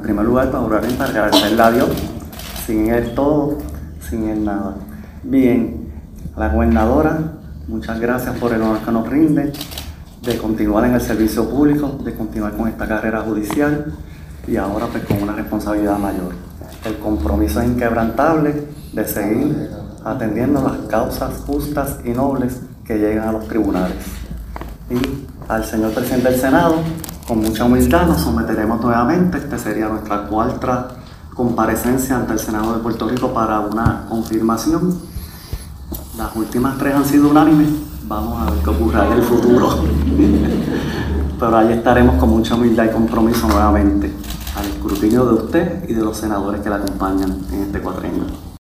primer lugar, para agradecerle a Dios, sin Él todo, sin Él nada. Bien, la gobernadora, muchas gracias por el honor que nos rinde, de continuar en el servicio público, de continuar con esta carrera judicial y ahora pues con una responsabilidad mayor. El compromiso es inquebrantable de seguir atendiendo las causas justas y nobles que llegan a los tribunales. Y al señor presidente del Senado, con mucha humildad nos someteremos nuevamente. Esta sería nuestra cuarta comparecencia ante el Senado de Puerto Rico para una confirmación. Las últimas 3 han sido unánimes. Vamos a ver qué ocurra en el futuro. Pero ahí estaremos con mucha humildad y compromiso nuevamente al escrutinio de usted y de los senadores que la acompañan en este cuatrienio.